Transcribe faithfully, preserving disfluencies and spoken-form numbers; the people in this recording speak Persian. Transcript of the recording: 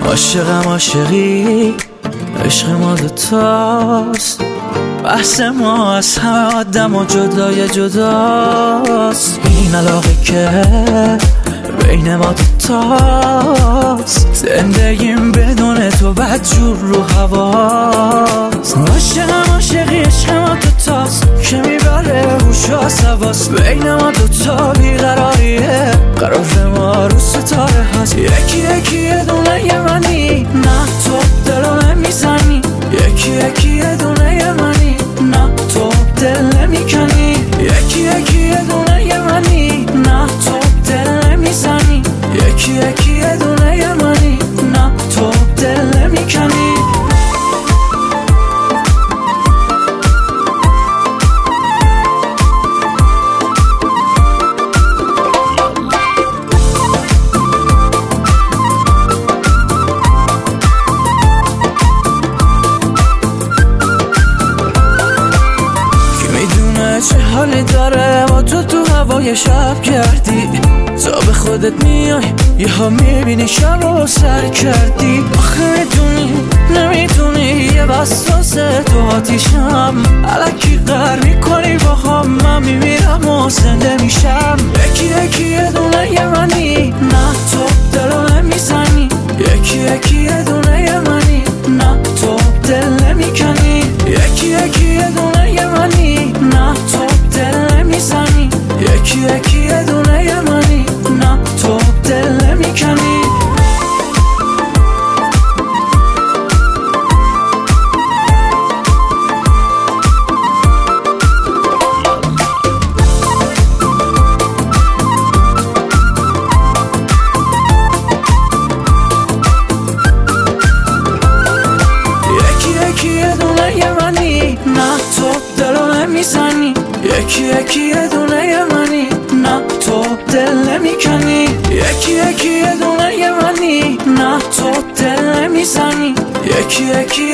عاشقم عاشقی عشق ما دوتاست، بحث ما از همه آدم و جدای جداست. این علاقه که بین ما دوتاست، زندگیم بدون تو بدجور رو هواست. عاشقم عاشقی عشق ما دوتاست که میبره هوش و حواس. بین ما دوتا بیقراریه، قرار ما رو ستاره هست. یکی یکی یه دونه یه منی، نه تو دلو نمیزنی. یکی یکی یه دونه یه منی، نه تو دل نمیکنی. یکی یکی یه دونه یه منی، نه تو دل نمیزنی. یکی یکی یه دونه یه منی، نه تو دل نمیکنی. چه حالی داره با تو تو هوای شب کردی. تا به خودت میای یه ها میبینی شب رو سر کردی. آخه میدونی نمیدونی یه بساس تو آتیشم. الکی قهر میکنی با هم، من میمیرم و زنده میشم. یکی یکی یه دونه یه منی، نه تو دلو نمیزنی. یکی یکی یه دونه یه منی، نه تو دل نمیکنی. یکی یکی یه دونه یه منی، نه تو دل نمیزنی. یکی یکی یه دونه یه منی، نه تو دل نمیکنی. یکی یکی یه دونه یه منی، نه تو دل نمیکنی. یکی یکی یه دونه یه منی، نه تو دل نمیزنی. یکی یکی